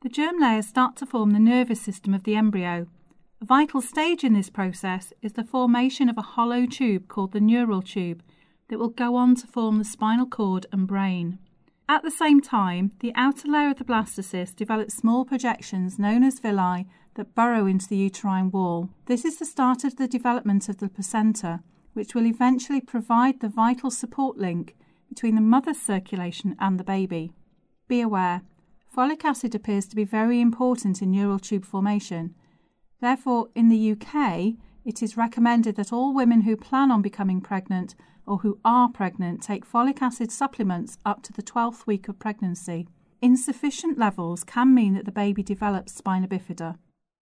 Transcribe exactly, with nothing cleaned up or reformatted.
The germ layers start to form the nervous system of the embryo. A vital stage in this process is the formation of a hollow tube called the neural tube that will go on to form the spinal cord and brain. At the same time, the outer layer of the blastocyst develops small projections known as villi that burrow into the uterine wall. This is the start of the development of the placenta, which will eventually provide the vital support link between the mother's circulation and the baby. Be aware, folic acid appears to be very important in neural tube formation. Therefore, in the U K, it is recommended that all women who plan on becoming pregnant or who are pregnant take folic acid supplements up to the twelfth week of pregnancy. Insufficient levels can mean that the baby develops spina bifida.